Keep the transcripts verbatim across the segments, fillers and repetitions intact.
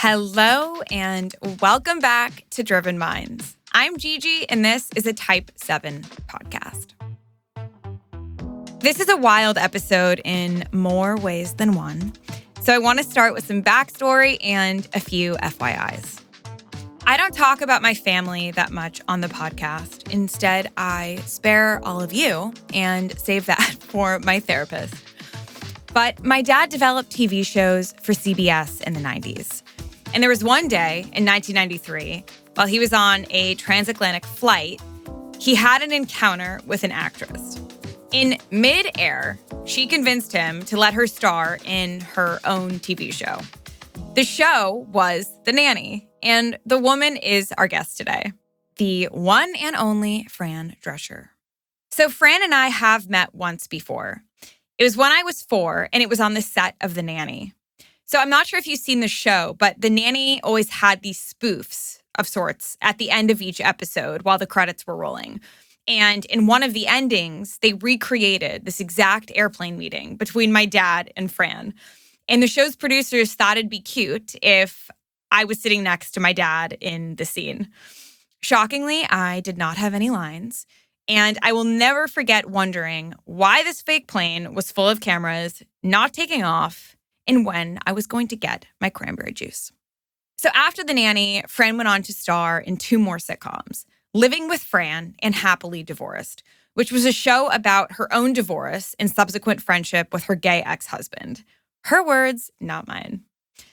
Hello and welcome back to Driven Minds. I'm Gigi and this is a Type seven podcast. This is a wild episode in more ways than one. So I want to start with some backstory and a few F Y Is. I don't talk about my family that much on the podcast. Instead, I spare all of you and save that for my therapist. But my dad developed T V shows for C B S in the nineties. And there was one day in nineteen ninety-three, while he was on a transatlantic flight, he had an encounter with an actress. In mid-air, she convinced him to let her star in her own T V show. The show was The Nanny, and the woman is our guest today, the one and only Fran Drescher. So Fran and I have met once before. It was when I was four, and it was on the set of The Nanny. So I'm not sure if you've seen the show, but The Nanny always had these spoofs of sorts at the end of each episode while the credits were rolling. And in one of the endings, they recreated this exact airplane meeting between my dad and Fran. And the show's producers thought it'd be cute if I was sitting next to my dad in the scene. Shockingly, I did not have any lines. And I will never forget wondering why this fake plane was full of cameras, not taking off, and when I was going to get my cranberry juice. So after The Nanny, Fran went on to star in two more sitcoms, Living with Fran and Happily Divorced, which was a show about her own divorce and subsequent friendship with her gay ex-husband. Her words, not mine.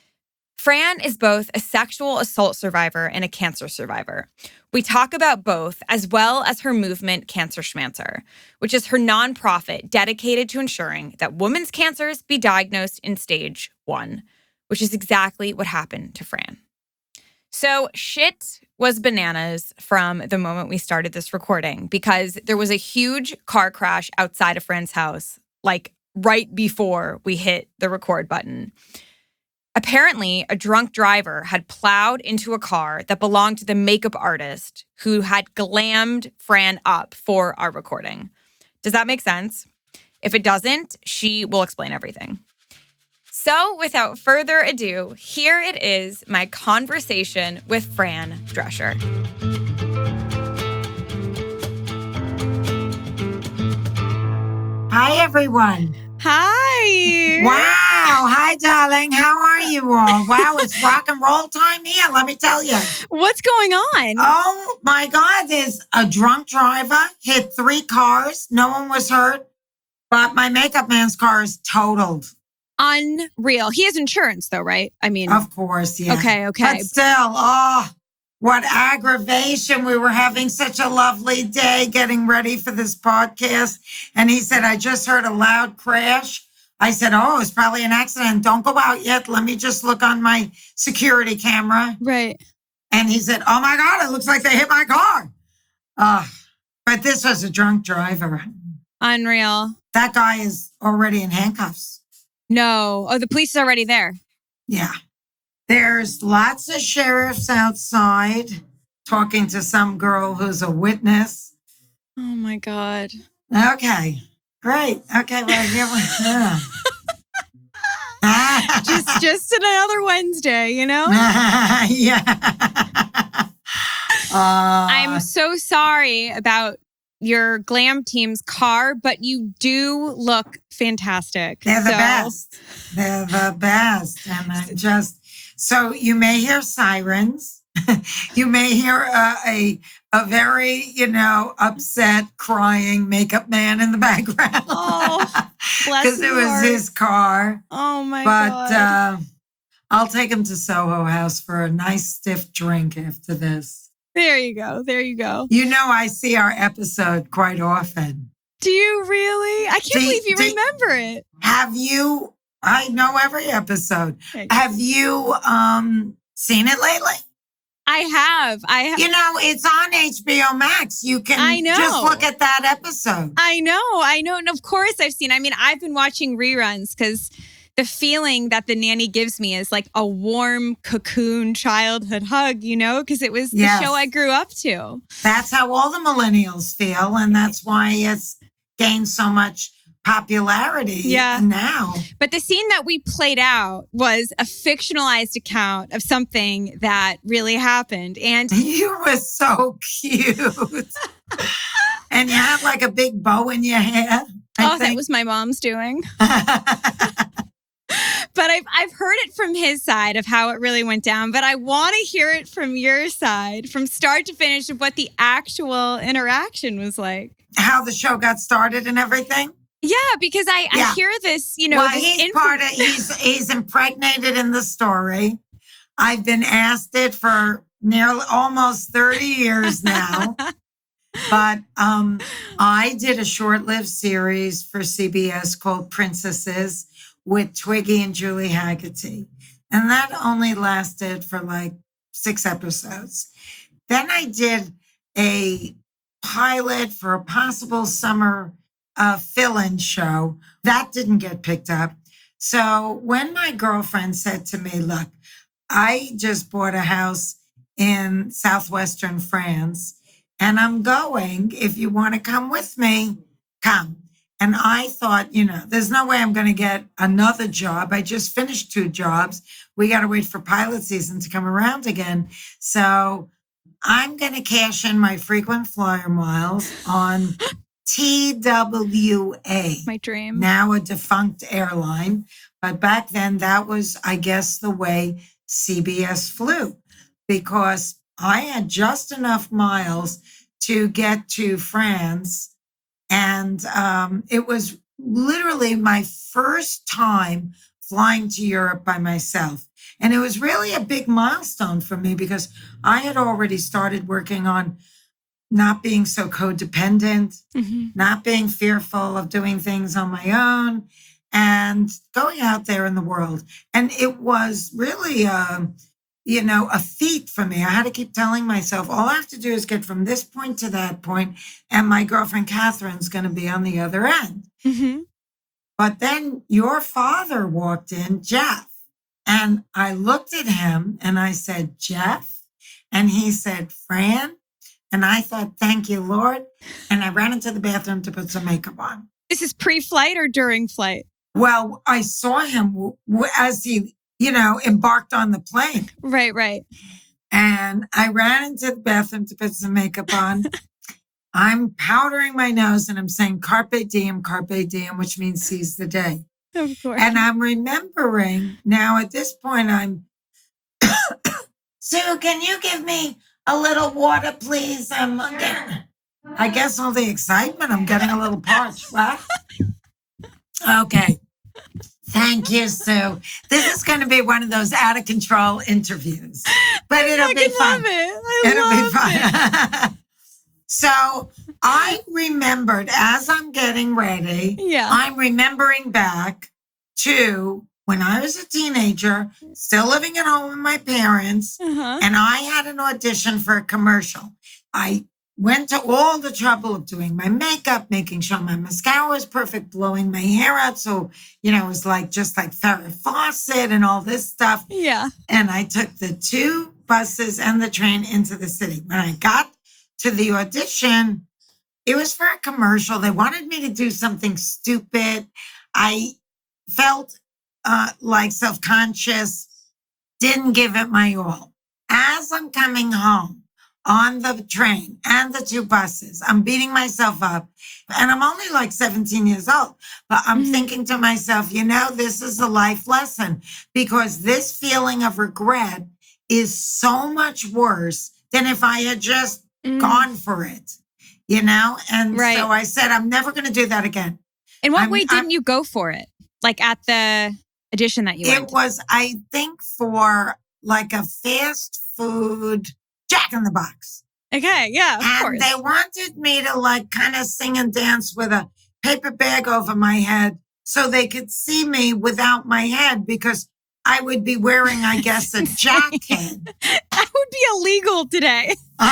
Fran is both a sexual assault survivor and a cancer survivor. We talk about both, as well as her movement, Cancer Schmancer, which is her nonprofit dedicated to ensuring that women's cancers be diagnosed in stage one, which is exactly what happened to Fran. So shit was bananas from the moment we started this recording because there was a huge car crash outside of Fran's house, like right before we hit the record button. Apparently, a drunk driver had plowed into a car that belonged to the makeup artist who had glammed Fran up for our recording. Does that make sense? If it doesn't, she will explain everything. So without further ado, here it is, my conversation with Fran Drescher. Hi, everyone. Hi. Wow. Hi, darling. How are you all? Wow, it's rock and roll time here, let me tell you. What's going on? Oh, my God. There's a drunk driver hit three cars. No one was hurt, but my makeup man's car is totaled. Unreal. He has insurance, though, right? I mean, of course, yeah. Okay, okay. But still, oh, what aggravation. We were having such a lovely day getting ready for this podcast. And he said, I just heard a loud crash. I said, oh, it's probably an accident. Don't go out yet. Let me just look on my security camera. Right. And he said, oh, my God, it looks like they hit my car. Uh, but this was a drunk driver. Unreal. That guy is already in handcuffs. No. Oh, the police is already there. Yeah. There's lots of sheriffs outside talking to some girl who's a witness. Oh, my God. Okay. Great. Okay. Well, here we go. just, just another Wednesday, you know? Yeah. Uh, I'm so sorry about your glam team's car, but you do look fantastic. They're the so. best. They're the best. And I just, so you may hear sirens. You may hear uh, a a very, you know, upset, crying makeup man in the background. Oh, bless Because it was heart. his car. Oh, my but, God. But uh, I'll take him to Soho House for a nice stiff drink after this. There you go. There you go. You know, I see our episode quite often. Do you really? I can't Do- believe you do- remember it. Have you, I know every episode. Thanks. Have you um seen it lately? I have. I have. You know, it's on H B O Max. You can I know. just look at that episode. I know. I know. And of course I've seen, I mean, I've been watching reruns because the feeling that The Nanny gives me is like a warm cocoon childhood hug, you know, because it was the Yes. show I grew up to. That's how all the millennials feel. And that's why it's gained so much popularity Yeah. now. But the scene that we played out was a fictionalized account of something that really happened. And You were so cute. And you had like a big bow in your hair. I oh, that think. was my mom's doing. But I've I've heard it from his side of how it really went down. But I want to hear it from your side, from start to finish, of what the actual interaction was like. How the show got started and everything. Yeah, because I, Yeah. I hear this, you know, Well, this he's inf- part of, he's, he's impregnated in the story. I've been asked it for nearly almost thirty years now. But um, I did a short-lived series for C B S called Princesses with Twiggy and Julie Haggerty. And that only lasted for like six episodes. Then I did a pilot for a possible summer uh, fill-in show. That didn't get picked up. So when my girlfriend said to me, look, I just bought a house in southwestern France and I'm going. If you want to come with me, come. And I thought, you know, there's no way I'm going to get another job. I just finished two jobs. We got to wait for pilot season to come around again. So I'm going to cash in my frequent flyer miles on T W A. my dream. Now a defunct airline. But back then, that was, I guess, the way C B S flew, because I had just enough miles to get to France. And um, it was literally my first time flying to Europe by myself. And it was really a big milestone for me because I had already started working on not being so codependent, Mm-hmm. not being fearful of doing things on my own, and going out there in the world. And it was really, um, you know, a feat for me. I had to keep telling myself, all I have to do is get from this point to that point, and my girlfriend Catherine's going to be on the other end. Mm-hmm. But then your father walked in, Jeff, and I looked at him and I said, Jeff, and he said, Fran. And I thought, thank you, Lord. And I ran into the bathroom to put some makeup on. This is pre-flight or during flight? Well, I saw him w- w- as he, you know, embarked on the plane. Right, right. And I ran into the bathroom to put some makeup on. I'm powdering my nose and I'm saying, Carpe diem, Carpe diem, which means seize the day. Of course. And I'm remembering now at this point, I'm, Sue, can you give me a little water, please? I'm getting, I guess all the excitement, I'm getting a little parched, right? Okay. Thank you, Sue. This is going to be one of those out of control interviews, but it'll I be fun. love it. I It'll love be it. fun. So I remembered as I'm getting ready, Yeah. I'm remembering back to when I was a teenager, still living at home with my parents, Uh-huh. and I had an audition for a commercial. I went to all the trouble of doing my makeup, making sure my mascara was perfect, blowing my hair out. So, you know, it was like just like Farrah Fawcett and all this stuff. Yeah. And I took the two buses and the train into the city. When I got to the audition, it was for a commercial. They wanted me to do something stupid. I felt uh, like self-conscious, didn't give it my all. As I'm coming home on the train and the two buses, I'm beating myself up. And I'm only like seventeen years old, but I'm Mhm. thinking to myself, you know, this is a life lesson, because this feeling of regret is so much worse than if I had just Mm. gone for it, you know? And Right. so I said, I'm never going to do that again. In what I'm- way I'm- didn't you go for it? Like at the audition that you It went? was, I think, for like a fast food Jack in the Box. Okay, yeah, of And course. they wanted me to like kind of sing and dance with a paper bag over my head so they could see me without my head, because I would be wearing, I guess, a jacket. That would be illegal today.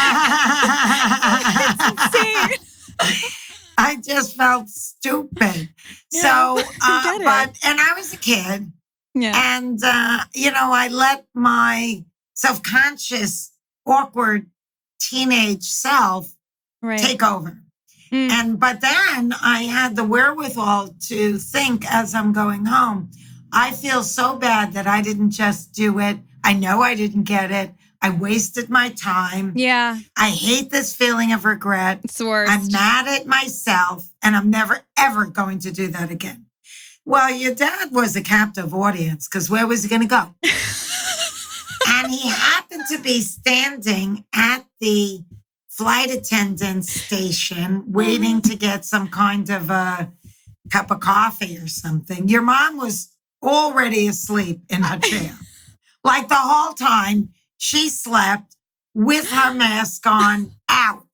Insane. I just felt stupid. Yeah, so, I uh, get it. but, and I was a kid. Yeah. And, uh, you know, I let my self-conscious, awkward teenage self Right. take over. Mm. And but then I had the wherewithal to think as I'm going home, I feel so bad that I didn't just do it. I know I didn't get it. I wasted my time. Yeah. I hate this feeling of regret. It's the worst. I'm mad at myself, and I'm never, ever going to do that again. Well, your dad was a captive audience because where was he going to go? And he happened to be standing at the flight attendant station waiting to get some kind of a cup of coffee or something. Your mom was already asleep in her chair. Like the whole time she slept with her mask on out.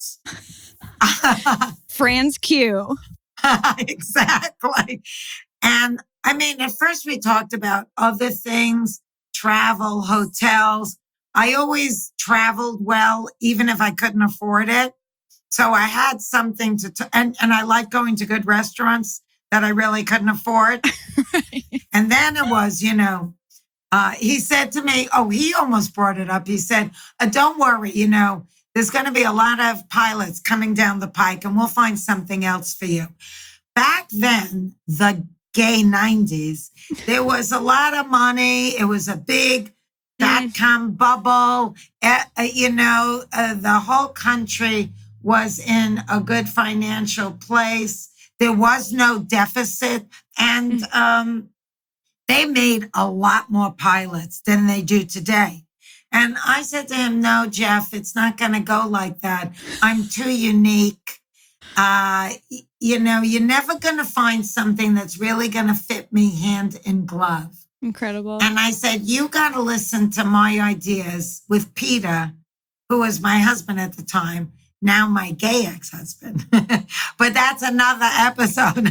Fran's cue. Exactly. And I mean, at first we talked about other things, travel, hotels. I always traveled well, even if I couldn't afford it. So I had something to, t- and, and I like going to good restaurants that I really couldn't afford. Right. And then it was, you know, uh, he said to me, oh, he almost brought it up. He said, uh, don't worry, you know, there's going to be a lot of pilots coming down the pike and we'll find something else for you. Back then, the gay nineties, there was a lot of money. It was a big dot-com bubble. Uh, uh, you know, uh, the whole country was in a good financial place. There was no deficit. And um, they made a lot more pilots than they do today. And I said to him, no, Jeff, it's not going to go like that. I'm too unique. Uh, you know, you're never going to find something that's really going to fit me hand in glove. Incredible. And I said, you got to listen to my ideas with Peter, who was my husband at the time, now my gay ex-husband. But that's another episode.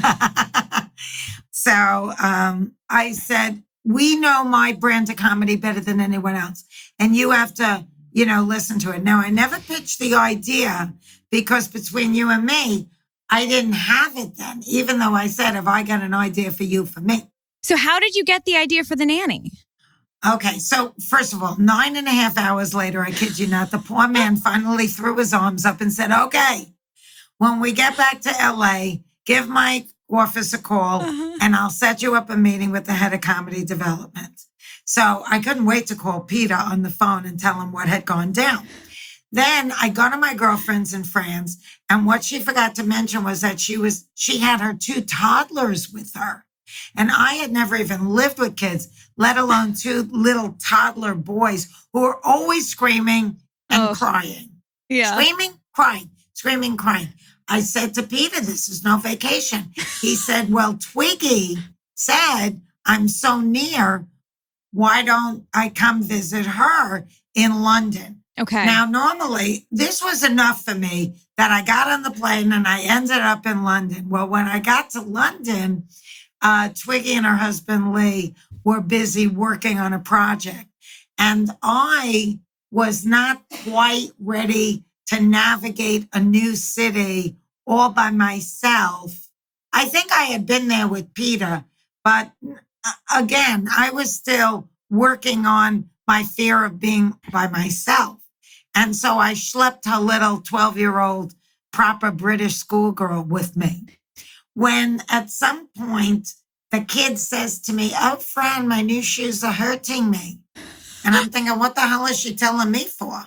So um, I said, we know my brand of comedy better than anyone else. And you have to, you know, listen to it. Now, I never pitched the idea because between you and me, I didn't have it then, even though I said, have I got an idea for you, for me? So how did you get the idea for the nanny? Okay, so first of all, nine and a half hours later, I kid you not, the poor man finally threw his arms up and said, okay, when we get back to L A, give my office a call Uh-huh. and I'll set you up a meeting with the head of comedy development. So I couldn't wait to call Peter on the phone and tell him what had gone down. Then I go to my girlfriend's in France, and what she forgot to mention was that she was she had her two toddlers with her. And I had never even lived with kids, let alone two little toddler boys who were always screaming and Oh. crying. Yeah. Screaming, crying, screaming, crying. I said to Peter, this is no vacation. He said, well, Twiggy said, I'm so near. Why don't I come visit her in London? Okay. Now, normally, this was enough for me that I got on the plane and I ended up in London. Well, when I got to London, uh, Twiggy and her husband, Lee, were busy working on a project. And I was not quite ready to navigate a new city all by myself. I think I had been there with Peter, but uh, again, I was still working on my fear of being by myself. And so I schlepped her little twelve-year-old proper British schoolgirl with me. When at some point the kid says to me, oh, Fran, my new shoes are hurting me. And I'm thinking, what the hell is she telling me for?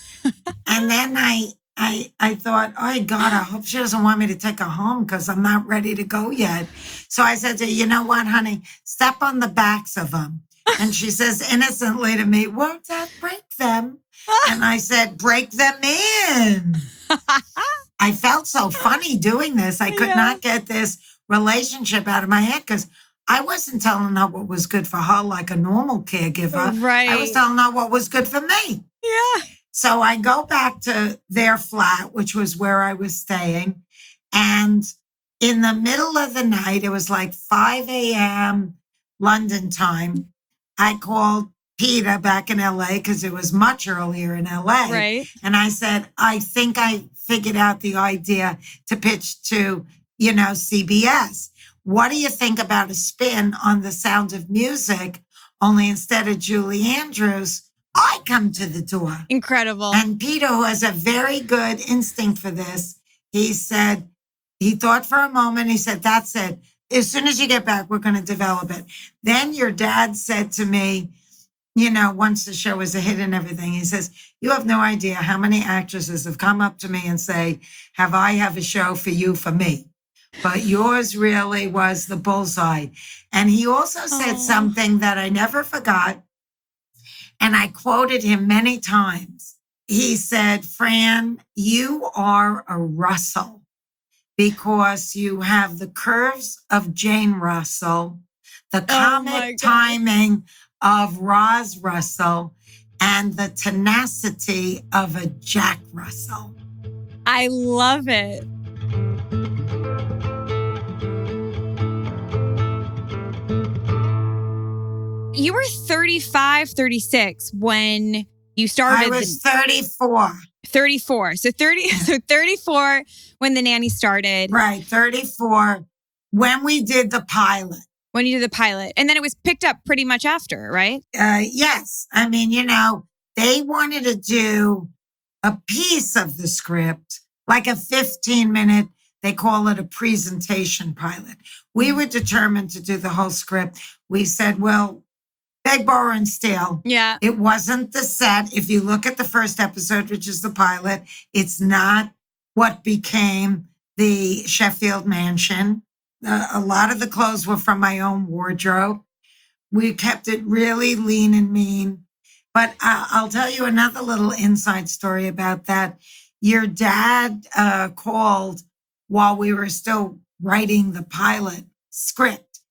And then I, I, I thought, oh, God, I hope she doesn't want me to take her home because I'm not ready to go yet. So I said to her, you know what, honey, step on the backs of them. And she says innocently to me, won't that break them? And I said, break them in. I felt so funny doing this. I could Yeah. not get this relationship out of my head because I wasn't telling her what was good for her like a normal caregiver. Right. I was telling her what was good for me. Yeah. So I go back to their flat, which was where I was staying. And in the middle of the night, it was like five a.m. London time. I called Peter back in L A because it was much earlier in L A. Right. And I said, I think I figured out the idea to pitch to, you know, C B S. What do you think about a spin on The Sound of Music? Only instead of Julie Andrews, I come to the door. Incredible. And Peter, who has a very good instinct for this, he said, He thought for a moment. He said, that's it. As soon as you get back, we're going to develop it. Then your dad said to me, you know, once the show was a hit and everything, he says, you have no idea how many actresses have come up to me and say, have I have a show for you, for me? But yours really was the bullseye. And he also said Aww. something that I never forgot. And I quoted him many times. He said, Fran, you are a Russell because you have the curves of Jane Russell, the comic timing of Roz Russell, and the tenacity of a Jack Russell. I love it. You were thirty-five, thirty-six when you started. I was thirty-four. thirty-four. So thirty, so thirty-four when The Nanny started. Right, thirty-four when we did the pilot. When you did the pilot. And then it was picked up pretty much after, right? Uh, yes. I mean, you know, they wanted to do a piece of the script, like a fifteen minute, they call it a presentation pilot. We were determined to do the whole script. We said, well, beg, borrow, and steal. Yeah. It wasn't the set. If you look at the first episode, which is the pilot, it's not what became the Sheffield Mansion. Uh, a lot of the clothes were from my own wardrobe. We kept it really lean and mean. But uh, I'll tell you another little inside story about that. Your dad uh, called while we were still writing the pilot script.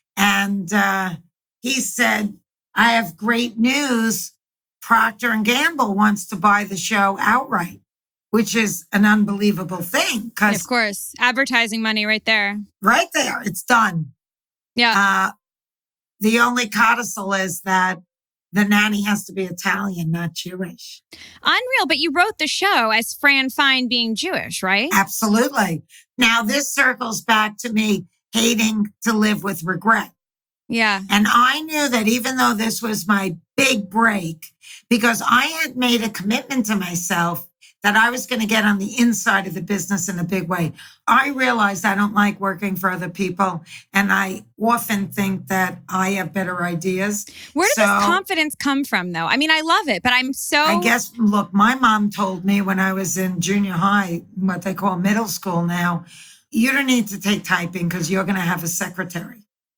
And uh, he said, I have great news. Procter and Gamble wants to buy the show outright, which is an unbelievable thing. Yeah, of course. Advertising money right there. Right there. It's done. Yeah. Uh, the only codicil is that the nanny has to be Italian, not Jewish. Unreal. But you wrote the show as Fran Fine being Jewish, right? Absolutely. Now, this circles back to me hating to live with regret. Yeah. And I knew that even though this was my big break, because I had made a commitment to myself that I was going to get on the inside of the business in a big way. I realized I don't like working for other people. And I often think that I have better ideas. Where did So, this confidence come from, though? I mean, I love it, but I'm so... I guess, look, my mom told me when I was in junior high, what they call middle school now, you don't need to take typing because you're going to have a secretary.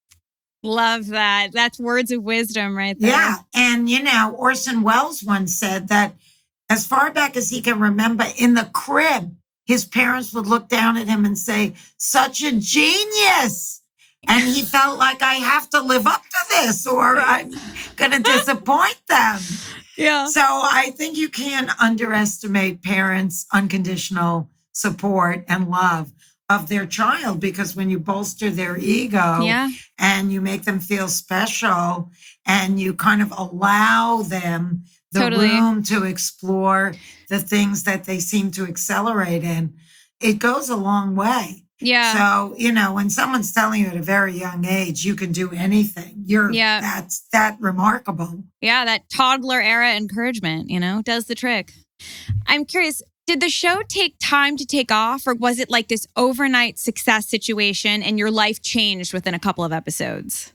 Love that. That's words of wisdom right there. Yeah. And, you know, Orson Welles once said that as far back as he can remember, in the crib, his parents would look down at him and say, such a genius. And he felt like, I have to live up to this or I'm going to disappoint them. Yeah. So I think you can't underestimate parents' unconditional support and love of their child, because when you bolster their ego Yeah. and you make them feel special and you kind of allow them the Totally. room to explore the things that they seem to accelerate in, it goes a long way. Yeah. So, you know, when someone's telling you at a very young age, you can do anything, you're Yeah. that's that remarkable. Yeah, that toddler era encouragement, you know, does the trick. I'm curious, did the show take time to take off, or was it like this overnight success situation and your life changed within a couple of episodes?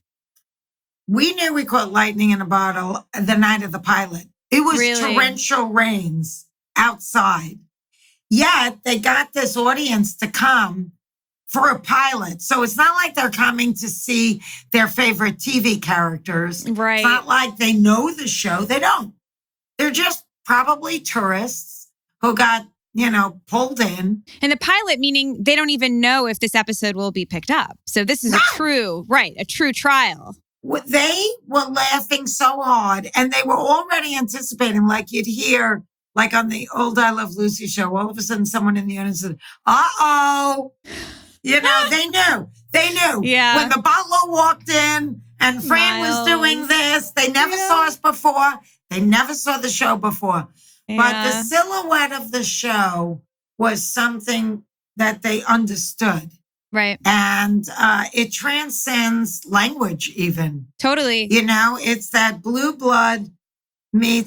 We knew we caught lightning in a bottle the night of the pilot. It was Really? torrential rains outside. Yet they got this audience to come for a pilot. So it's not like they're coming to see their favorite T V characters. Right. It's not like they know the show. They don't. They're just probably tourists who got, you know, pulled in. And the pilot, meaning they don't even know if this episode will be picked up. So this is No. a true, right, a true trial. They were laughing so hard and they were already anticipating, like you'd hear, like on the old I Love Lucy show, all of a sudden someone in the audience said, uh-oh. You know, they knew. They knew. Yeah. When the butler walked in and Fran Miles. was doing this, they never Yeah. saw us before. They never saw the show before. But the Yeah. silhouette of the show was something that they understood. Right. And uh, it transcends language even. Totally. You know, it's that blue blood meets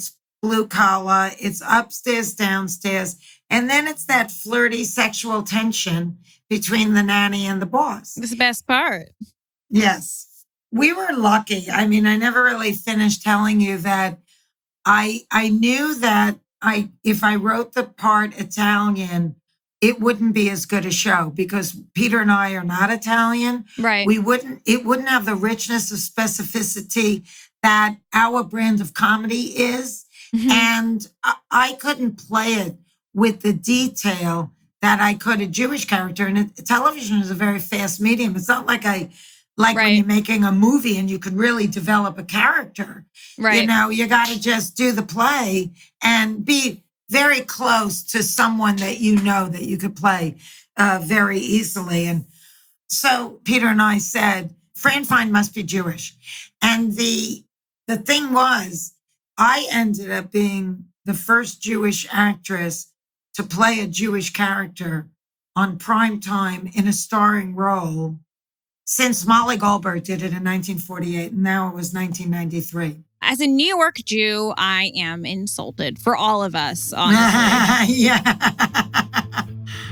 blue collar. It's upstairs, downstairs. And then it's that flirty sexual tension between the nanny and the boss. That's the best part. Yes. We were lucky. I mean, I never really finished telling you that I I knew that I if I wrote the part Italian, it wouldn't be as good a show because Peter and I are not Italian. Right. We wouldn't it wouldn't have the richness of specificity that our brand of comedy is. Mhm. And I, I couldn't play it with the detail that I could a Jewish character. And it, television is a very fast medium. It's not like I like when Right. you're making a movie and you could really develop a character. Right. You know, you got to just do the play and be very close to someone that you know that you could play uh, very easily. And so Peter and I said, Fran Fine must be Jewish. And the the thing was, I ended up being the first Jewish actress to play a Jewish character on prime time in a starring role since Molly Goldberg did it in nineteen forty-eight, and now it was nineteen ninety-three. As a New York Jew, I am insulted for all of us, honestly. Yeah.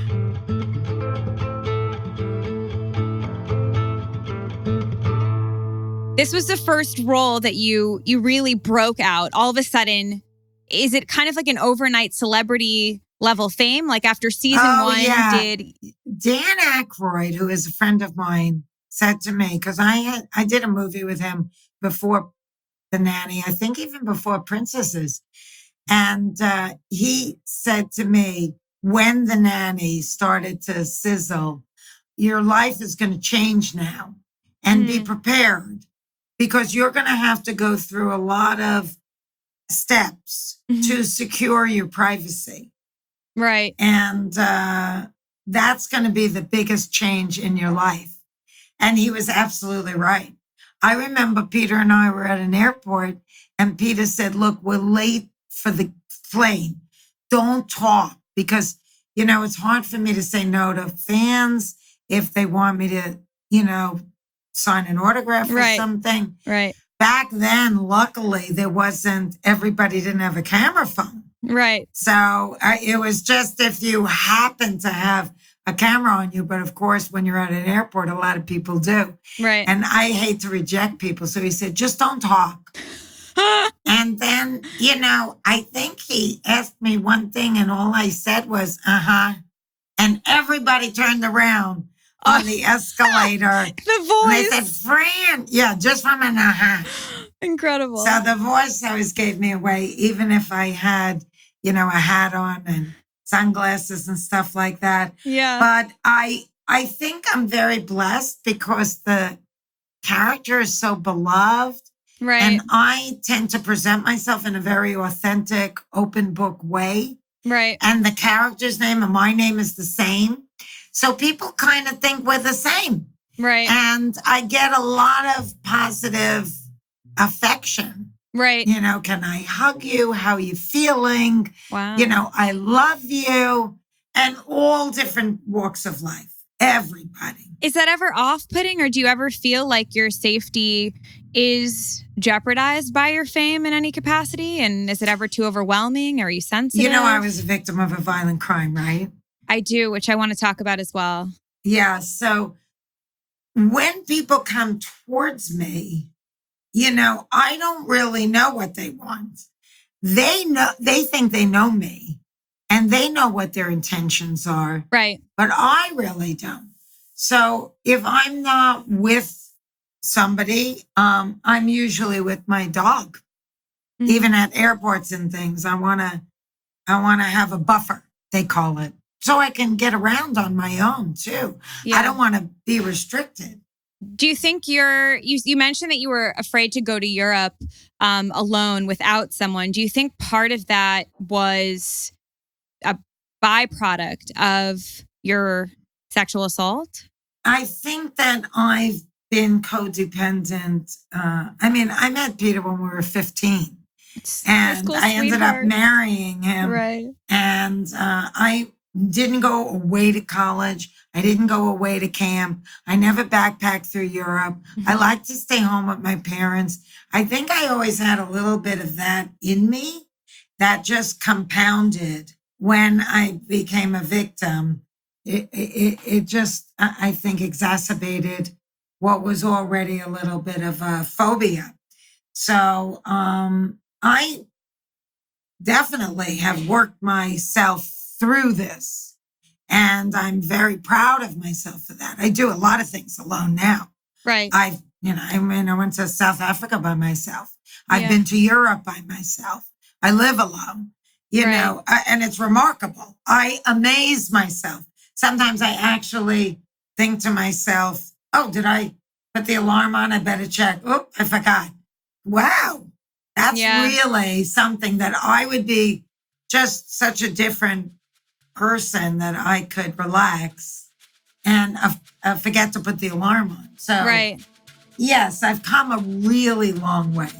This was the first role that you you really broke out. All of a sudden, is it kind of like an overnight celebrity level fame? Like after season Oh, one, yeah. did Dan Aykroyd, who is a friend of mine, said to me, because I had I did a movie with him before The Nanny, I think even before Princesses. And uh, he said to me, when The Nanny started to sizzle, your life is going to change now and be Mm. prepared because you're going to have to go through a lot of steps Mhm. to secure your privacy. right? And uh, that's going to be the biggest change in your life. And he was absolutely right. I remember Peter and I were at an airport, and Peter said, look, we're late for the plane. Don't talk because, you know, it's hard for me to say no to fans if they want me to, you know, sign an autograph or Right. something. Right. Back then, luckily, there wasn't, everybody didn't have a camera phone. Right. So uh, it was just if you happen to have a camera on you. But of course, when you're at an airport, a lot of people do. Right. And I hate to reject people. So he said, just don't talk. And then, you know, I think he asked me one thing and all I said was, uh-huh. And everybody turned around on the escalator. the And they said, voice. Fran. Yeah, just from an uh-huh. Incredible. So the voice always gave me away, even if I had, you know, a hat on and sunglasses and stuff like that. yeah. But I I think I'm very blessed because the character is so beloved. right. And I tend to present myself in a very authentic, open book way. right. And the character's name and my name is the same. So people kind of think we're the same. Right. And I get a lot of positive affection. right. You know, can I hug you? How are you feeling? Wow. You know, I love you. And all different walks of life. Everybody. Is that ever off-putting, or do you ever feel like your safety is jeopardized by your fame in any capacity? And is it ever too overwhelming? Or are you sensitive? You know, I was a victim of a violent crime, right? I do, which I want to talk about as well. Yeah. So when people come towards me, you know, I don't really know what they want. They know, they think they know me and they know what their intentions are, Right. but I really don't. So if I'm not with somebody, um, I'm usually with my dog. Mhm. Even at airports and things, I want to, I want to have a buffer, they call it, so I can get around on my own too. Yeah. I don't want to be restricted. Do you think you're, you, you mentioned that you were afraid to go to Europe um, alone without someone. Do you think part of that was a byproduct of your sexual assault? I think that I've been codependent. Uh, I mean, I met Peter when we were fifteen, High and school I ended sweetheart. up marrying him. Right. And uh, I didn't go away to college. I didn't go away to camp. I never backpacked through Europe. I like to stay home with my parents. I think I always had a little bit of that in me. that just compounded when I became a victim. It, it, it just, I think, exacerbated what was already a little bit of a phobia. So um, I definitely have worked myself through this. And I'm very proud of myself for that. I do a lot of things alone now. Right. I've, you know, I mean, I went to South Africa by myself. I've Yeah. been to Europe by myself. I live alone, you Right. know, I- and it's remarkable. I amaze myself. Sometimes I actually think to myself, oh, did I put the alarm on? I better check. Oh, I forgot. Wow. That's Yeah. really something that I would be just such a different person that I could relax and uh, uh, forget to put the alarm on. So, Right. yes, I've come a really long way.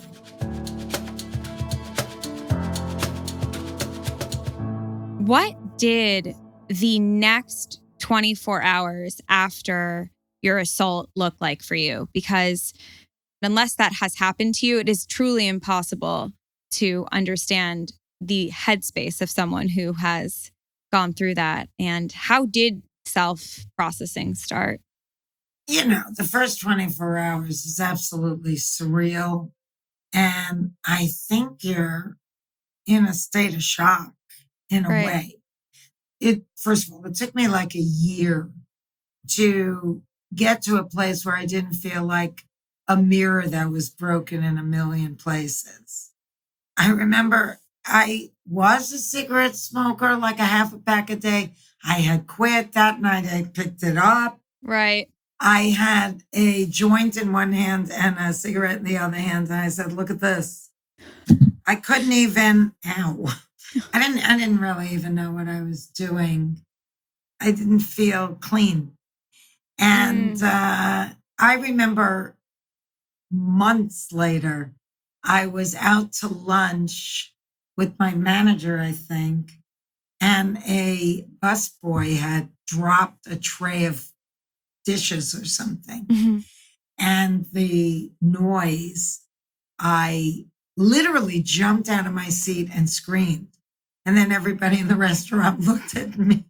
What did the next twenty-four hours after your assault look like for you? Because unless that has happened to you, it is truly impossible to understand the headspace of someone who has gone through that. And how did self-processing start? You know, the first twenty-four hours is absolutely surreal. And I think you're in a state of shock in a Right. way. It, first of all, it took me like a year to get to a place where I didn't feel like a mirror that was broken in a million places. I remember I was a cigarette smoker, like a half a pack a day. I had quit that night. I picked it up. Right. I had a joint in one hand and a cigarette in the other hand. And I said, look at this. I couldn't even, ow. I didn't, I didn't really even know what I was doing. I didn't feel clean. And Mm. uh, I remember months later, I was out to lunch with my manager, I think, and a busboy had dropped a tray of dishes or something. Mhm. And the noise, I literally jumped out of my seat and screamed. And then everybody in the restaurant looked at me.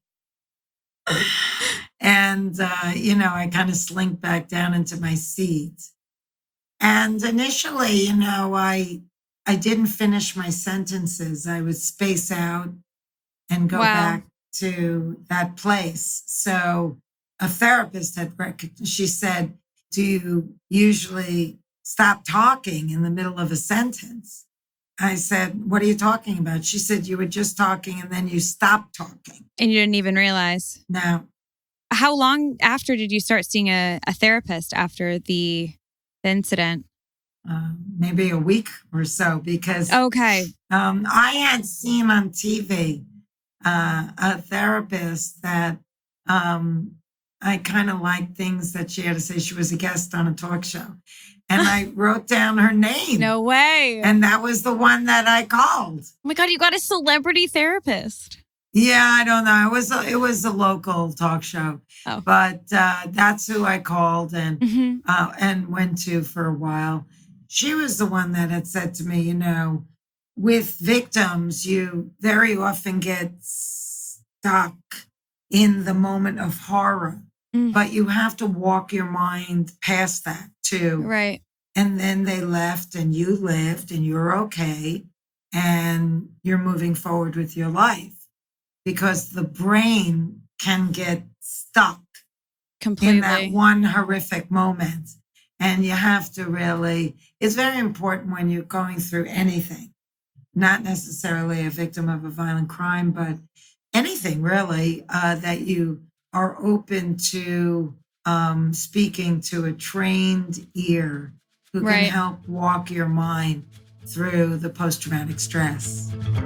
And, uh, you know, I kind of slinked back down into my seat. And initially, you know, I I didn't finish my sentences. I would space out and go Wow. back to that place. So a therapist had recognized, she said, do you usually stop talking in the middle of a sentence? I said, what are you talking about? She said, you were just talking and then you stopped talking. And you didn't even realize. Now, How long after did you start seeing a, a therapist after the, the incident? uh, maybe a week or so, because Okay. um, I had seen on T V uh, a therapist that um, I kind of liked things that she had to say. She was a guest on a talk show. And I wrote down her name. No way. And that was the one that I called. Oh my God, you got a celebrity therapist. Yeah, I don't know. It was a, it was a local talk show, Oh. but uh, that's who I called and Mm-hmm. uh, and went to for a while. She was the one that had said to me, you know, with victims, you very often get stuck in the moment of horror, Mm. but you have to walk your mind past that too. Right. And then they left and you lived and you're okay and you're moving forward with your life, because the brain can get stuck Completely. in that one horrific moment. And you have to really, it's very important when you're going through anything, not necessarily a victim of a violent crime, but anything really, uh, that you are open to um, speaking to a trained ear who Right. can help walk your mind through the post-traumatic stress.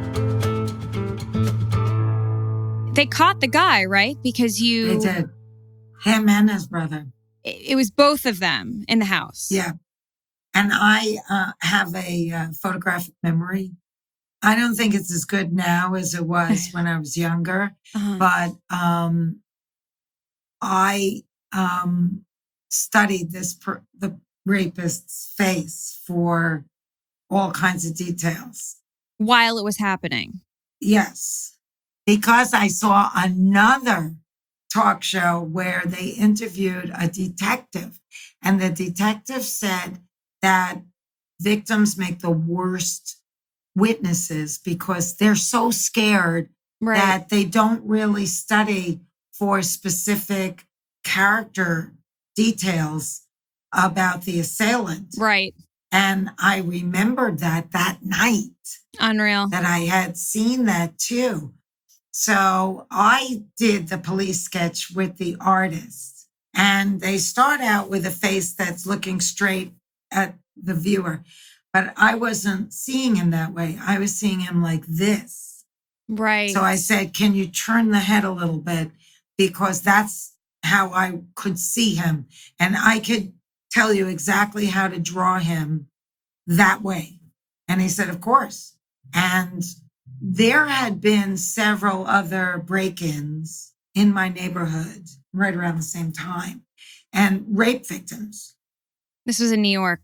They caught the guy, right? Because you. They did. Him and his brother. It, it was both of them in the house. Yeah. And I uh, have a uh, photographic memory. I don't think it's as good now as it was when I was younger, Uh-huh. but um, I um, studied this per- the rapist's face for all kinds of details. while it was happening. Yes, because I saw another talk show where they interviewed a detective, and the detective said that victims make the worst witnesses because they're so scared Right. that they don't really study for specific character details about the assailant. Right. And I remembered that that night Unreal. that I had seen that too. So I did the police sketch with the artist, and they start out with a face that's looking straight at the viewer, but I wasn't seeing him that way. I was seeing him like this. Right. So I said, can you turn the head a little bit? Because that's how I could see him. And I could tell you exactly how to draw him that way. And he said, of course. And there had been several other break-ins in my neighborhood right around the same time, and rape victims. This was in New York.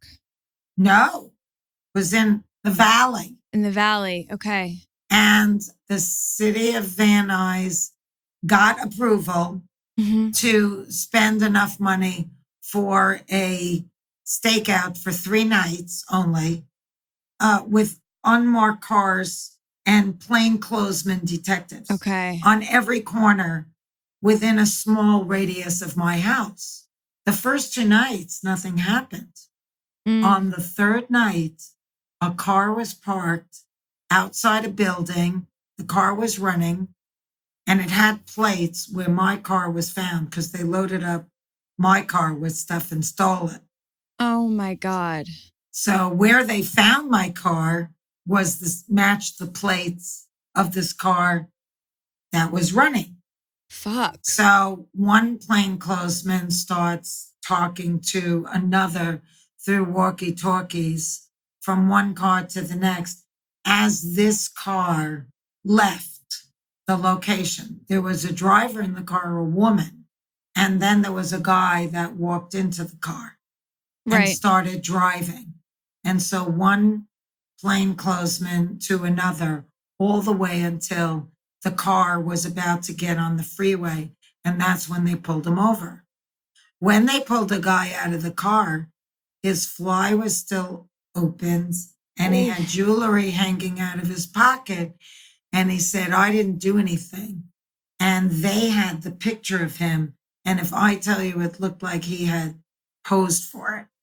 No, it was in the Valley. In the Valley. Okay. And the city of Van Nuys got approval Mm-hmm. to spend enough money for a stakeout for three nights only, uh, with unmarked cars and plainclothesmen detectives Okay. on every corner within a small radius of my house. The first two nights, nothing happened. Mm. On the third night, a car was parked outside a building. The car was running, and it had plates where my car was found because they loaded up my car with stuff and stole it. Oh my God. So where they found my car was this matched the plates of this car that was running. Fuck. So one plainclothesman starts talking to another through walkie-talkies from one car to the next. As this car left the location, there was a driver in the car, a woman, and then there was a guy that walked into the car and Right. started driving. And so one plainclothesman to another, all the way until the car was about to get on the freeway. And that's when they pulled him over. When they pulled the guy out of the car, his fly was still open and he had jewelry hanging out of his pocket. And he said, I didn't do anything. And they had the picture of him. And if I tell you, it looked like he had posed for it.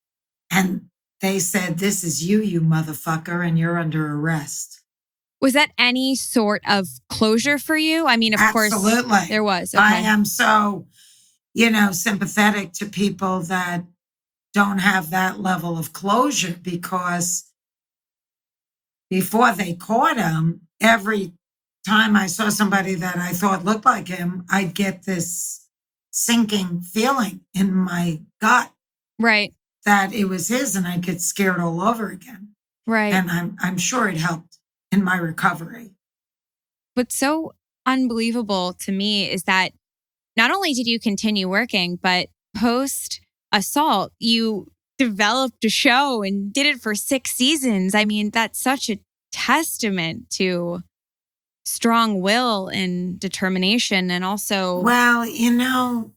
And they said, this is you, you motherfucker, and you're under arrest. Was that any sort of closure for you? I mean, of Absolutely. course there was. Okay. I am so, you know, sympathetic to people that don't have that level of closure, because before they caught him, every time I saw somebody that I thought looked like him, I'd get this sinking feeling in my gut Right. that it was his, and I'd get scared all over again. Right. And I'm I'm sure it helped in my recovery. What's so unbelievable to me is that not only did you continue working, but post assault, you developed a show and did it for six seasons. I mean, that's such a testament to strong will and determination. And also, Well, you know,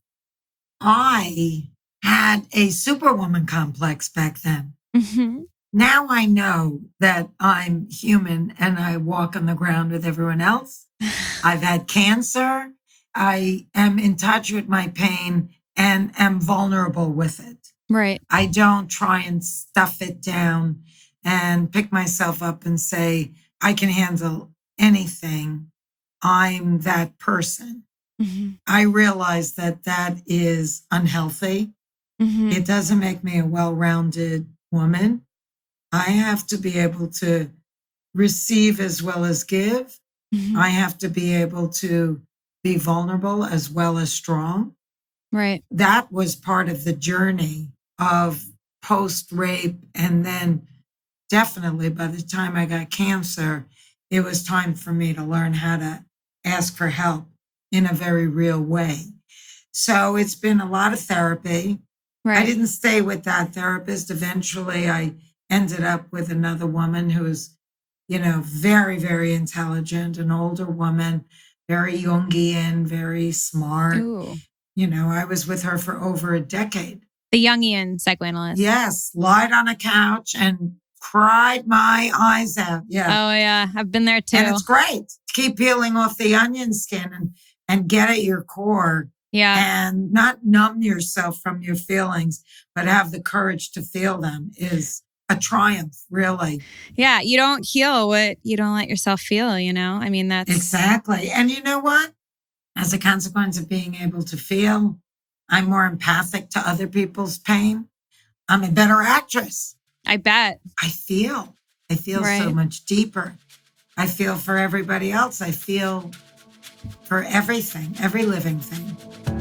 I had a superwoman complex back then. Mhm. Now I know that I'm human and I walk on the ground with everyone else. I've had cancer. I am in touch with my pain and am vulnerable with it. Right. I don't try and stuff it down and pick myself up and say, I can handle anything. I'm that person. Mhm. I realize that that is unhealthy. Mhm. It doesn't make me a well-rounded woman. I have to be able to receive as well as give. Mhm. I have to be able to be vulnerable as well as strong. Right. That was part of the journey of post-rape. And then definitely by the time I got cancer, it was time for me to learn how to ask for help in a very real way. So it's been a lot of therapy. Right. I didn't stay with that therapist. Eventually, I ended up with another woman who was you know, very, very intelligent, an older woman, very Jungian, very smart. Ooh. You know, I was with her for over a decade. The Jungian psychoanalyst. Yes, lied on a couch and cried my eyes out. Yeah. Oh, yeah. I've been there too. And it's great to keep peeling off the onion skin and, and get at your core. Yeah. And not numb yourself from your feelings, but have the courage to feel them is a triumph, really. Yeah. You don't heal what you don't let yourself feel, you know? I mean, that's Exactly. And you know what? As a consequence of being able to feel, I'm more empathic to other people's pain. I'm a better actress. I bet. I feel. I feel Right. so much deeper. I feel for everybody else. I feel for everything, every living thing.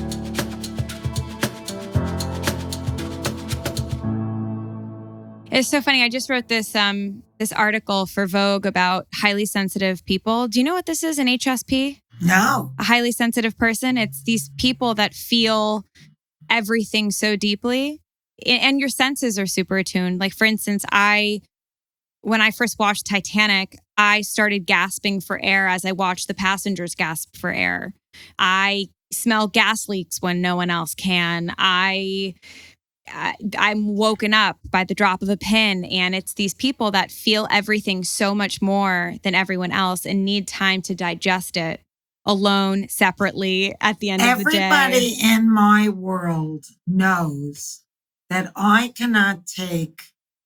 It's so funny. I just wrote this um this article for Vogue about highly sensitive people. Do you know what this is, an H S P? No. A highly sensitive person. It's these people that feel everything so deeply, A- and your senses are super attuned. Like, for instance, I, when I first watched Titanic, I started gasping for air as I watched the passengers gasp for air. I smell gas leaks when no one else can. I, I I'm woken up by the drop of a pin, and it's these people that feel everything so much more than everyone else and need time to digest it alone, separately, at the end of the day. Everybody in my world knows that I cannot take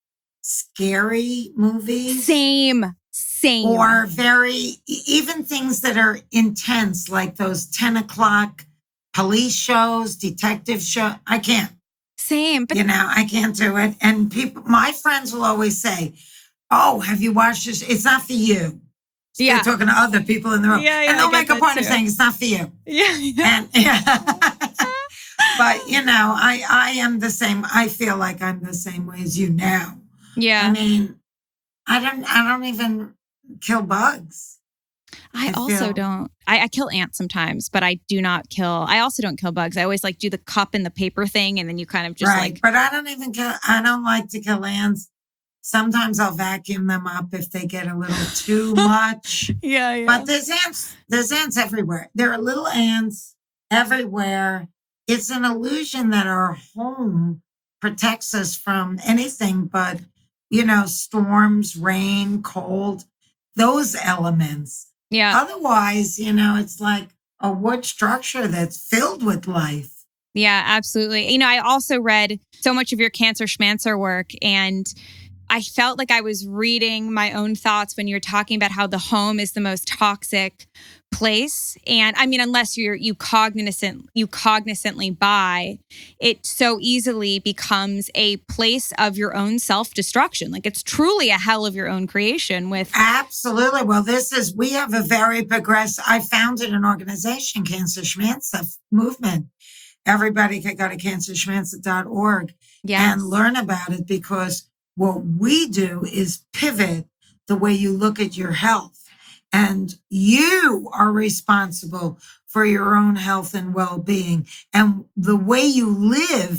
scary movies Same, same. or very, e- even things that are intense, like those ten o'clock police shows, detective show. I can't, Same. But you know, I can't do it. And people, my friends will always say, "Oh, have you watched this? It's not for you." yeah. They're talking to other people in the room. Yeah, yeah, and they'll I get make a that point of too. saying it's not for you. Yeah. yeah. And yeah. But you know, I I am the same. I feel like I'm the same way as you now. Yeah. I mean, I don't I don't even kill bugs. I I also feel- don't. I, I kill ants sometimes, but I do not kill. I also don't kill bugs. I always like do the cup and the paper thing, and then you kind of just right. like. But I don't even kill I don't like to kill ants. Sometimes I'll vacuum them up if they get a little too much. Yeah, yeah. But there's ants, there's ants everywhere. There are little ants everywhere. It's an illusion that our home protects us from anything but, you know, storms, rain, cold, those elements. yeah, Otherwise, you know, it's like a wood structure that's filled with life. yeah, absolutely. You know, I also read so much of your Cancer Schmancer work, and I felt like I was reading my own thoughts when you're talking about how the home is the most toxic place. And I mean, unless you're you cognizant you cognizantly buy, it so easily becomes a place of your own self-destruction. Like, it's truly a hell of your own creation with Absolutely. Well, this is, we have a very progressive, I founded an organization, Cancer Schmancer Movement. Everybody can go to cancer schmancer dot org yes. and learn about it, because what we do is pivot the way you look at your health. And you are responsible for your own health and well-being. And the way you live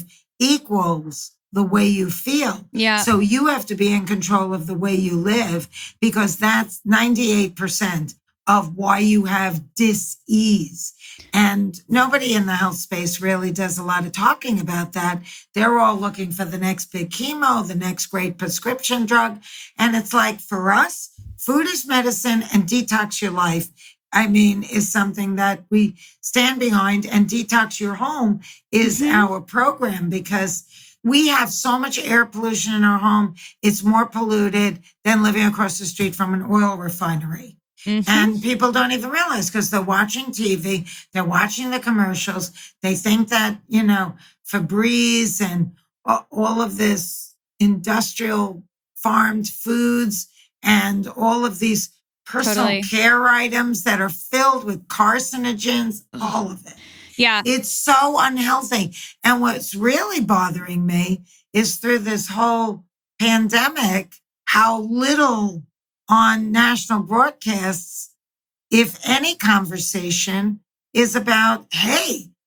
equals the way you feel. Yeah. So you have to be in control of the way you live, because that's ninety-eight percent of why you have dis-ease. And nobody in the health space really does a lot of talking about that. They're all looking for the next big chemo, the next great prescription drug. And it's like, for us, food is medicine, and detox your life, I mean, is something that we stand behind. And Detox Your Home is Mhm. our program, because we have so much air pollution in our home. It's more polluted than living across the street from an oil refinery. Mhm. And people don't even realize, because they're watching T V, they're watching the commercials. They think that, you know, Febreze and a- all of this industrial farmed foods and all of these personal Totally. care items that are filled with carcinogens, all of it. yeah. It's so unhealthy. And what's really bothering me is, through this whole pandemic, how little on national broadcasts, if any conversation, is about, hey,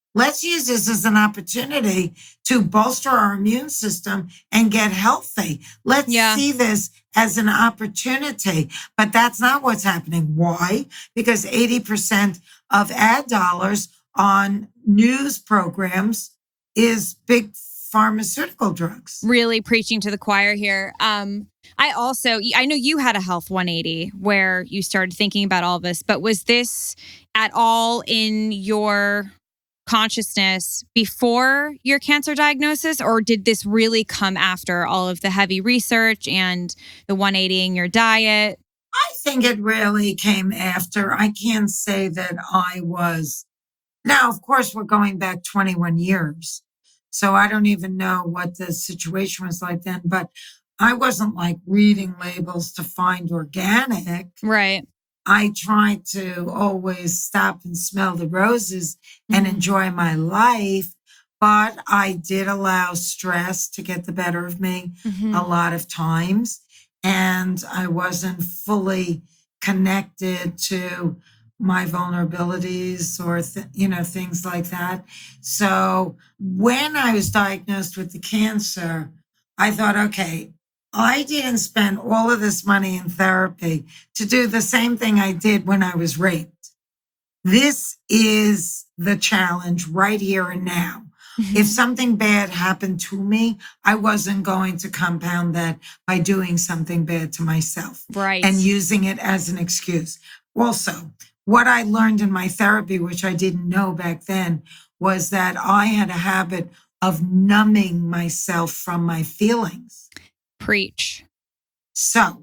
Let's use this as an opportunity to bolster our immune system and get healthy. Let's Yeah. see this as an opportunity. But that's not what's happening. Why? Because eighty percent of ad dollars on news programs is big pharmaceutical drugs. Really preaching to the choir here. Um, I also, I know you had a health one eighty where you started thinking about all this, but was this at all in your consciousness before your cancer diagnosis, or did this really come after all of the heavy research and the one eighty-ing your diet? I think it really came after. I can't say that I was. Now, of course, we're going back twenty-one years. So I don't even know what the situation was like then, but I wasn't like reading labels to find organic. Right. I tried to always stop and smell the roses and Mhm. enjoy my life. But I did allow stress to get the better of me Mhm. a lot of times. And I wasn't fully connected to my vulnerabilities or, th- you know, things like that. So when I was diagnosed with the cancer, I thought, okay, I didn't spend all of this money in therapy to do the same thing I did when I was raped. This is the challenge right here and now. Mhm. If something bad happened to me, I wasn't going to compound that by doing something bad to myself Right. and using it as an excuse. Also, what I learned in my therapy, which I didn't know back then, was that I had a habit of numbing myself from my feelings. Preach. So,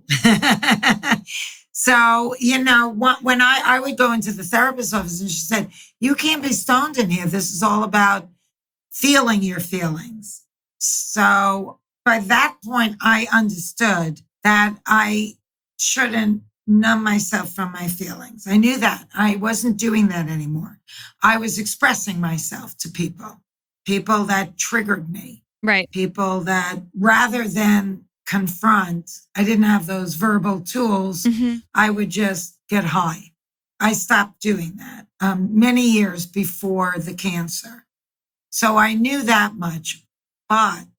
so you know, wh- when I, I would go into the therapist's office and she said, you can't be stoned in here. This is all about feeling your feelings. So by that point, I understood that I shouldn't numb myself from my feelings. I knew that. I wasn't doing that anymore. I was expressing myself to people, people that triggered me, Right. people that rather than confront, I didn't have those verbal tools. Mhm. I would just get high. I stopped doing that um, many years before the cancer. So I knew that much, but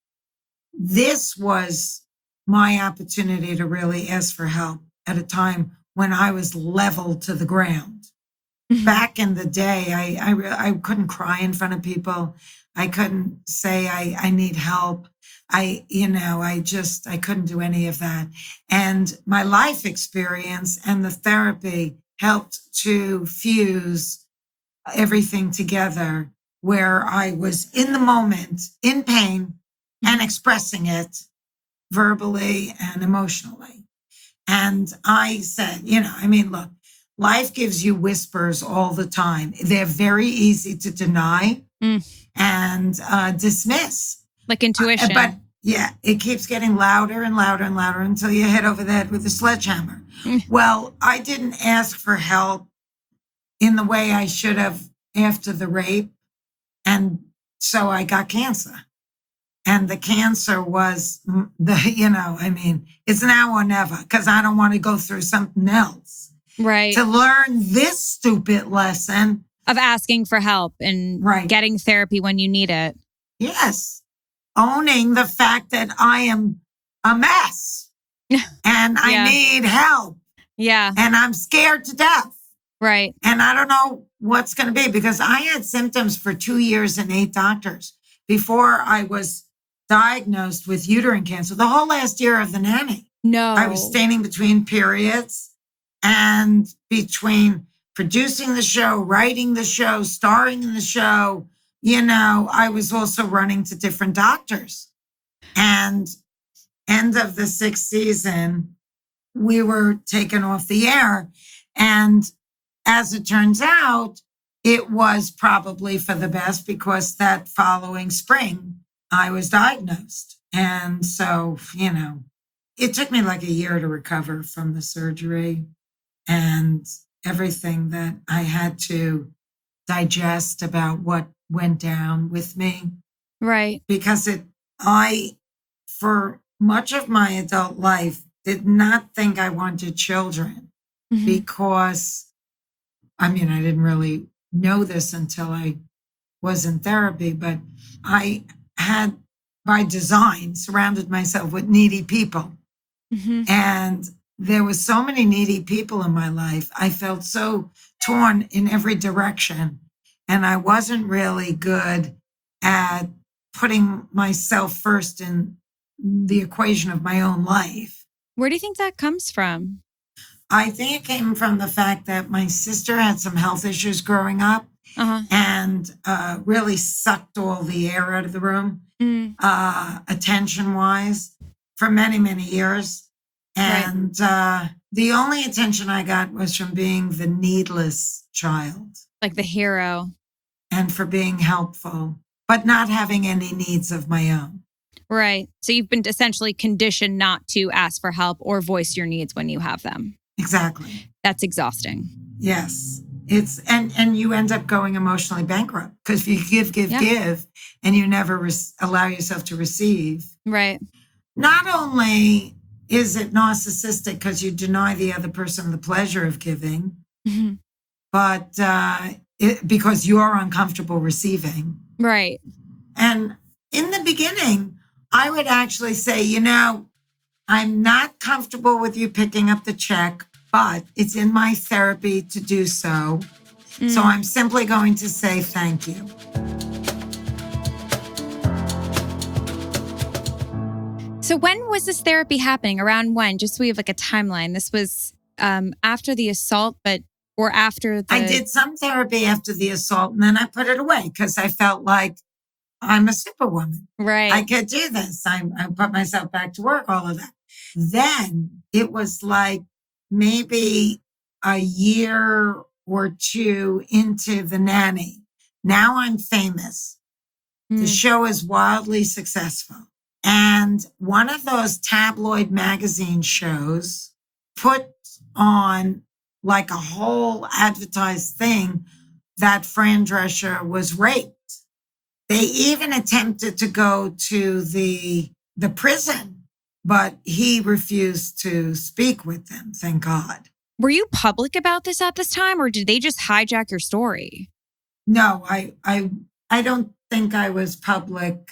this was my opportunity to really ask for help at a time when I was leveled to the ground. Mhm. Back in the day, I, I, re- I couldn't cry in front of people. I couldn't say I, I need help. I, you know, I just, I couldn't do any of that. And my life experience and the therapy helped to fuse everything together where I was in the moment, in pain, and expressing it verbally and emotionally. And I said, you know, I mean, look, life gives you whispers all the time. They're very easy to deny Mm. and uh, dismiss. Like intuition. Uh, But yeah, it keeps getting louder and louder and louder until you hit over the head with a sledgehammer. Mm. Well, I didn't ask for help in the way I should have after the rape. And so I got cancer. And the cancer was mm, the, you know, I mean, it's now or never because I don't want to go through something else. Right. To learn this stupid lesson. Of asking for help and Right. getting therapy when you need it. Yes. Owning the fact that I am a mess and I Yeah. need help Yeah. and I'm scared to death. Right. And I don't know what's going to be because I had symptoms for two years and eight doctors before I was diagnosed with uterine cancer. The whole last year of the nanny, No. I was standing between periods and between producing the show, writing the show, starring in the show. You know, I was also running to different doctors. And end of the sixth season, we were taken off the air. And as it turns out, it was probably for the best because that following spring, I was diagnosed. And so, you know, it took me like a year to recover from the surgery and everything that I had to digest about what went down with me Right. because it, I, for much of my adult life, did not think I wanted children Mhm. because, I mean, I didn't really know this until I was in therapy, but I had, by design, surrounded myself with needy people. Mm-hmm. And there was so many needy people in my life. I felt so torn in every direction. And I wasn't really good at putting myself first in the equation of my own life. Where do you think that comes from? I think it came from the fact that my sister had some health issues growing up Uh-huh. and uh, really sucked all the air out of the room, Mm. uh, attention wise, for many, many years. And uh, the only attention I got was from being the needless child Like the hero. and for being helpful, but not having any needs of my own. Right. So you've been essentially conditioned not to ask for help or voice your needs when you have them. Exactly. That's exhausting. Yes. It's and and you end up going emotionally bankrupt because if you give, give, Yeah. give, and you never re- allow yourself to receive, Right. not only is it narcissistic because you deny the other person the pleasure of giving, Mm-hmm. but uh, it, because you're uncomfortable receiving. Right. And in the beginning, I would actually say, you know, I'm not comfortable with you picking up the check, but it's in my therapy to do so. Mm. So I'm simply going to say thank you. So when was this therapy happening? Around when? Just so we have like a timeline. This was um, after the assault, but or after the. I did some therapy after the assault and then I put it away because I felt like I'm a superwoman. Right. I could do this. I, I put myself back to work, all of that. Then it was like maybe a year or two into The Nanny. Now I'm famous. The Mm. show is wildly successful. And one of those tabloid magazine shows put on like a whole advertised thing that Fran Drescher was raped. They even attempted to go to the the prison, but he refused to speak with them, thank God. Were you public about this at this time, or did they just hijack your story? No, I I I don't think I was public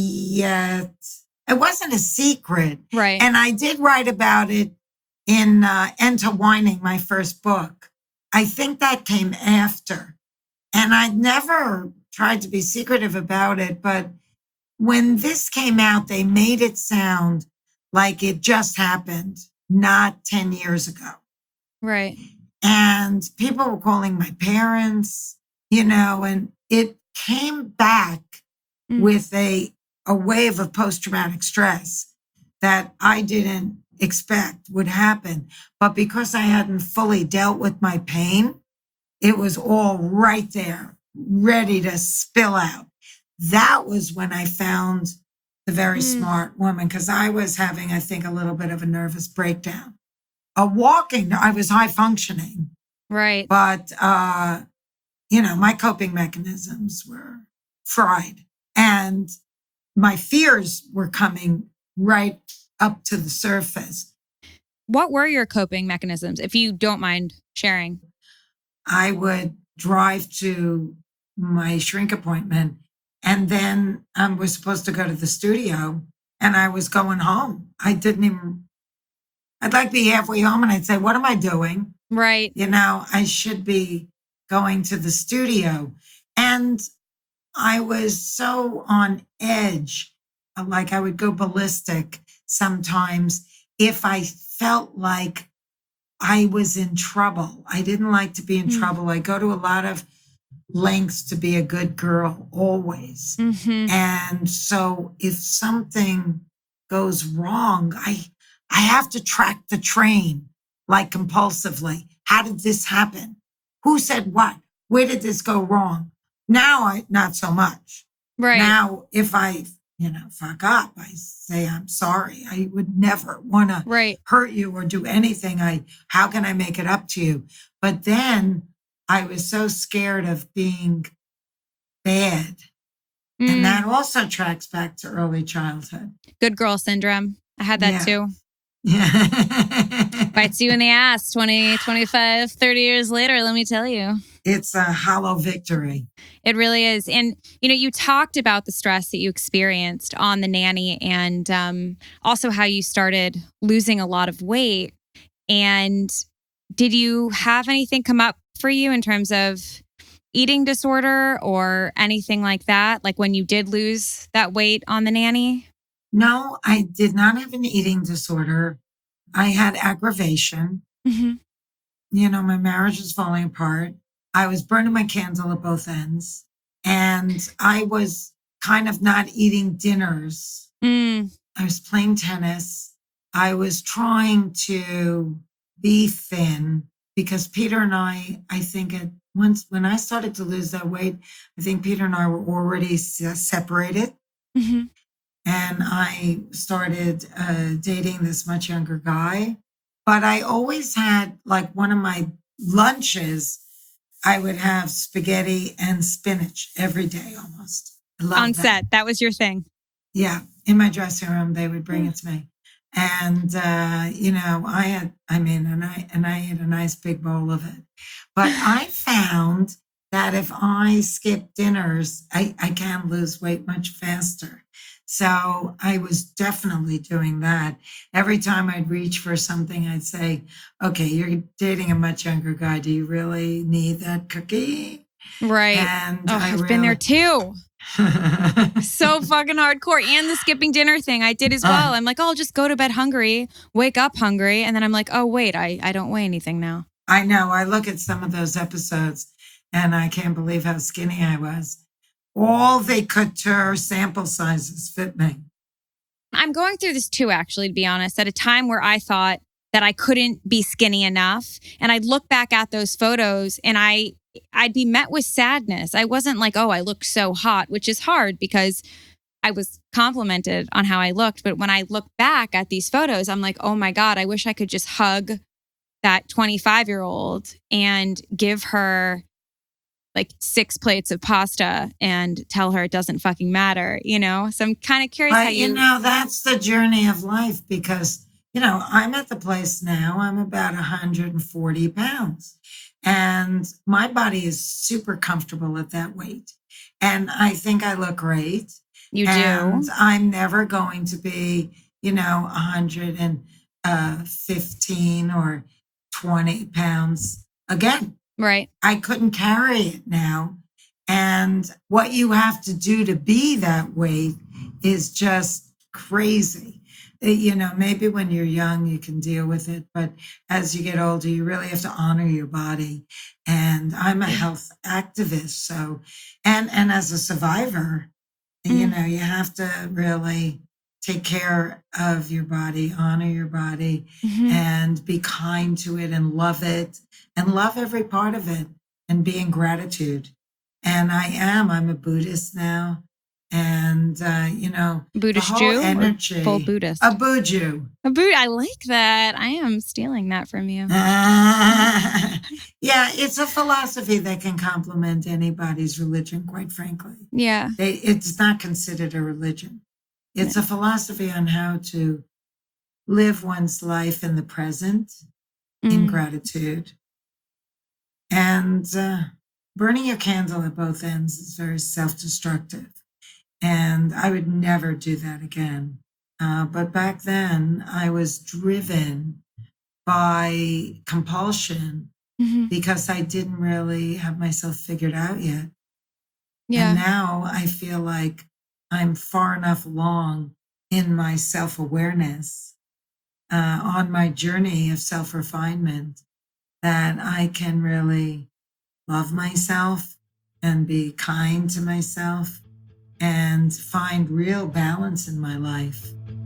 yet. It wasn't a secret. Right. And I did write about it in uh, Enter Whining, my first book. I think that came after. And I'd never tried to be secretive about it. But when this came out, they made it sound like it just happened, not ten years ago. Right. And people were calling my parents, you know, and it came back Mm. with a, a wave of post-traumatic stress that I didn't expect would happen. But because I hadn't fully dealt with my pain, it was all right there, ready to spill out. That was when I found the very Mm. smart woman, because I was having, I think, a little bit of a nervous breakdown. A walking, I was high functioning, Right. but, uh, you know, my coping mechanisms were fried and my fears were coming right up to the surface. What were your coping mechanisms, if you don't mind sharing? I would drive to my shrink appointment and then I um, was supposed to go to the studio and I was going home. I didn't even, I'd like be halfway home and I'd say, what am I doing? Right. You know, I should be going to the studio. And I was so on edge, like I would go ballistic sometimes if I felt like I was in trouble. I didn't like to be in Mm. trouble. I go to a lot of lengths to be a good girl, always. Mm-hmm. And so if something goes wrong, I I have to track the train like compulsively. How did this happen? Who said what? Where did this go wrong? Now I not so much. Right. Now if I, you know, fuck up, I say I'm sorry. I would never want to Right. hurt you or do anything. I how can I make it up to you? But then I was so scared of being bad. Mm. And that also tracks back to early childhood. Good girl syndrome. I had that Yeah. too. Yeah. Bites you in the ass twenty, twenty-five, thirty years later, let me tell you. It's a hollow victory. It really is. And, you know, you talked about the stress that you experienced on the nanny and um, also how you started losing a lot of weight. And did you have anything come up for you in terms of eating disorder or anything like that? Like when you did lose that weight on the nanny? No, I did not have an eating disorder. I had aggravation. Mm-hmm. You know, my marriage was falling apart. I was burning my candle at both ends. And I was kind of not eating dinners. Mm. I was playing tennis. I was trying to be thin because Peter and I, I think at once when I started to lose that weight, I think Peter and I were already se- separated. Mm-hmm. And I started uh, dating this much younger guy. But I always had like one of my lunches, I would have spaghetti and spinach every day almost. I love On that. set, that was your thing. Yeah. In my dressing room, they would bring it to me. And, uh, you know, I had, I mean, and I, and I ate a nice big bowl of it. But I found that if I skip dinners, I, I can lose weight much faster. So I was definitely doing that. Every time I'd reach for something, I'd say, okay, you're dating a much younger guy. Do you really need that cookie? Right. And oh, I I've really... been there too. So fucking hardcore. And the skipping dinner thing I did as well. Uh, I'm like, oh, I'll just go to bed hungry, wake up hungry. And then I'm like, oh, wait, I, I don't weigh anything now. I know. I look at some of those episodes and I can't believe how skinny I was. All they couture sample sizes fit me. I'm going through this too, actually, to be honest, at a time where I thought that I couldn't be skinny enough. And I'd look back at those photos and I, I'd be met with sadness. I wasn't like, oh, I look so hot, which is hard because I was complimented on how I looked. But when I look back at these photos, I'm like, oh my God, I wish I could just hug that twenty-five year old and give her like six plates of pasta and tell her it doesn't fucking matter, you know? So I'm kind of curious but, how you... you know, that's the journey of life because, you know, I'm at the place now, I'm about one hundred forty pounds and my body is super comfortable at that weight. And I think I look great. You do. And I'm never going to be, you know, one hundred fifteen or twenty pounds again. Right. I couldn't carry it now. And what you have to do to be that weight is just crazy. You know, maybe when you're young, you can deal with it. But as you get older, you really have to honor your body. And I'm a health activist. So, and, and as a survivor, mm. you know, you have to really take care of your body, honor your body, mm-hmm. and be kind to it and love it and love every part of it and be in gratitude. And I am, I'm a Buddhist now. And, uh, you know, Buddhist Jew energy, or full Buddhist? A Buddha. A Buddha. I like that. I am stealing that from you. Uh, yeah, it's a philosophy that can complement anybody's religion, quite frankly. Yeah. They, it's not considered a religion. It's a philosophy on how to live one's life in the present, mm. in gratitude. And uh, burning your candle at both ends is very self-destructive. And I would never do that again. Uh, but back then, I was driven by compulsion mm-hmm. because I didn't really have myself figured out yet. Yeah. And now I feel like I'm far enough along in my self-awareness, uh, on my journey of self-refinement, that I can really love myself and be kind to myself and find real balance in my life.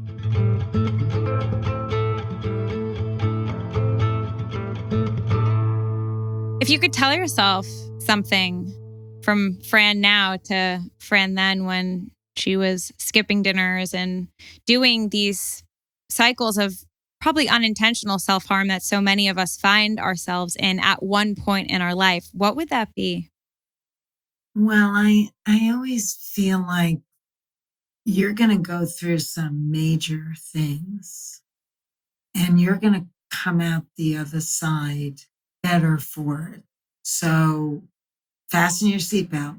If you could tell yourself something from Fran now to Fran then when she was skipping dinners and doing these cycles of probably unintentional self-harm that so many of us find ourselves in at one point in our life, what would that be? Well, I I always feel like you're going to go through some major things and you're going to come out the other side better for it. So fasten your seatbelt.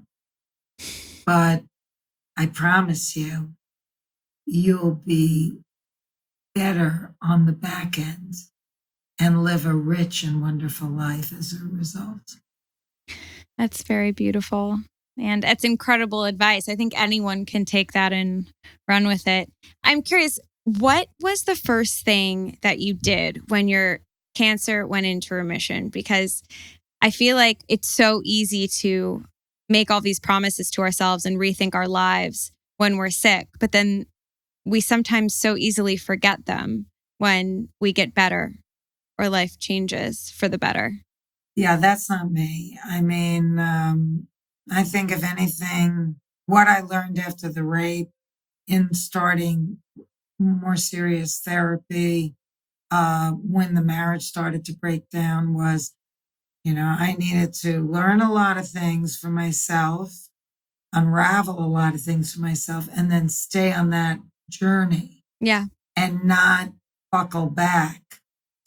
But I promise you, you'll be better on the back end and live a rich and wonderful life as a result. That's very beautiful. And it's incredible advice. I think anyone can take that and run with it. I'm curious, what was the first thing that you did when your cancer went into remission? Because I feel like it's so easy to make all these promises to ourselves and rethink our lives when we're sick, but then we sometimes so easily forget them when we get better or life changes for the better. Yeah, that's not me. I mean, um, I think if anything, what I learned after the rape in starting more serious therapy, uh, when the marriage started to break down was, you know, I needed to learn a lot of things for myself, unravel a lot of things for myself, and then stay on that journey. Yeah. And not buckle back.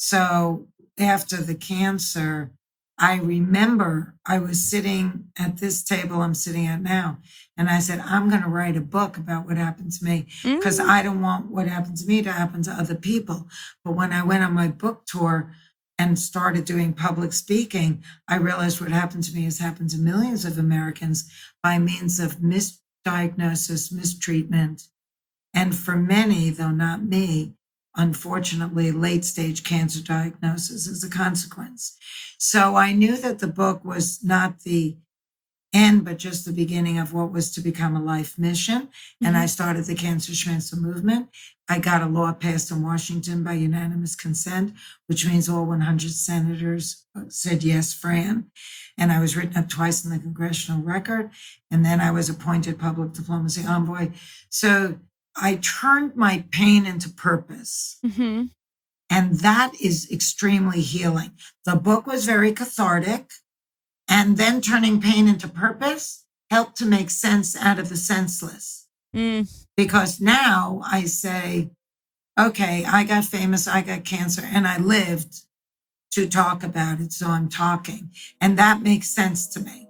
So after the cancer, I remember I was sitting at this table I'm sitting at now, and I said, I'm going to write a book about what happened to me because Mm. I don't want what happened to me to happen to other people. But when I went on my book tour and started doing public speaking, I realized what happened to me has happened to millions of Americans by means of misdiagnosis, mistreatment, and for many, though not me, unfortunately, late stage cancer diagnosis as a consequence. So I knew that the book was not the end, but just the beginning of what was to become a life mission. Mm-hmm. And I started the Cancer Transfer Movement. I got a law passed in Washington by unanimous consent, which means all one hundred senators said yes, Fran. And I was written up twice in the Congressional Record. And then I was appointed public diplomacy envoy. So I turned my pain into purpose. Mm-hmm. And that is extremely healing. The book was very cathartic. And then turning pain into purpose helped to make sense out of the senseless. Mm. Because now I say, okay, I got famous, I got cancer, and I lived to talk about it. So I'm talking. And that makes sense to me.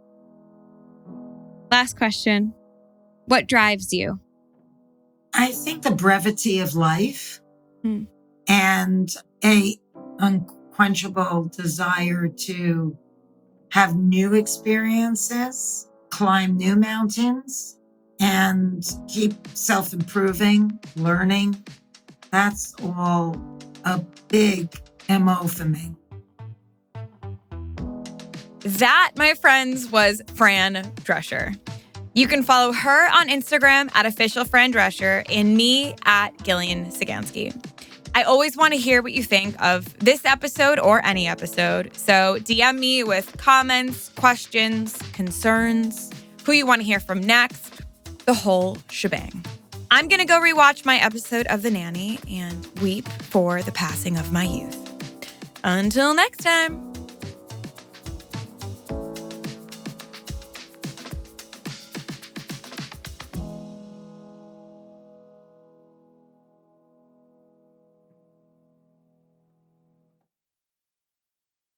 Last question. What drives you? I think the brevity of life Hmm. and a unquenchable desire to have new experiences, climb new mountains, and keep self-improving, learning. That's all a big M O for me. That, my friends, was Fran Drescher. You can follow her on Instagram at official Fran Drescher and me at Gillian Sagansky. I always want to hear what you think of this episode or any episode. So D M me with comments, questions, concerns, who you want to hear from next, the whole shebang. I'm going to go rewatch my episode of The Nanny and weep for the passing of my youth. Until next time.